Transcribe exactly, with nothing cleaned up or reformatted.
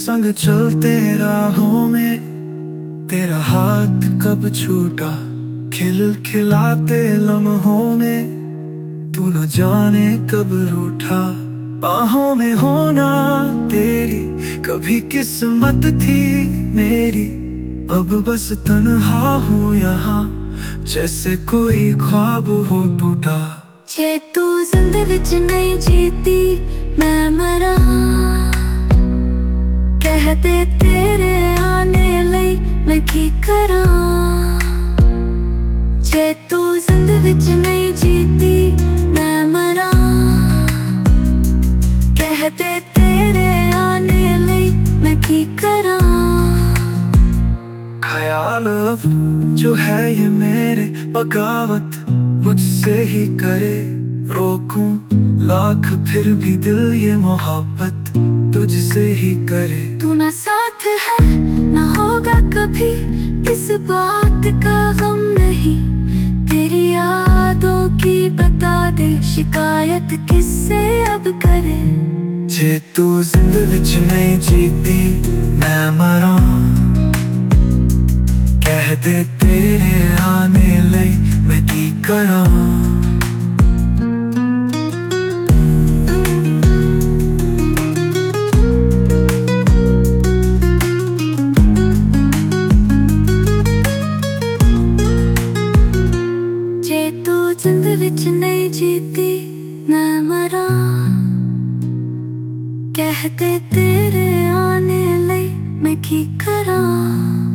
संग चलते राहों में, तेरा हाथ कब छूटा खिल खिलाते लम्हों में। तू न जाने कब रूठा बाहों में होना तेरी, कभी किस्मत थी मेरी। अब बस तन्हा हूँ यहाँ, जैसे कोई ख्वाब हो टूटा। जे तू जिंदगी विच नहीं जीती मैं मरा, कहते तेरे आने लई मैं की करा। जे तू जिंदगी विच नहीं जीती मैं मरा, कहते तेरे आने लई मैं की करा। ख्याल अब जो है ये मेरे बगावत मुझसे ही करे। रोकूं लाख फिर भी दिल ये मोहब्बत तुझसे ही करे। तू ना साथ है ना होगा कभी, किस बात का गम नहीं। तेरी यादों की बता दे शिकायत किससे अब करे। जे तू जिंदगी विच नहीं जीती मैं मरा, कह दे तेरे आने लई मैं की करा। जे तू जिंदगी विच नहीं जीती मैं मरा, कहते तेरे आने लई मैं की करा।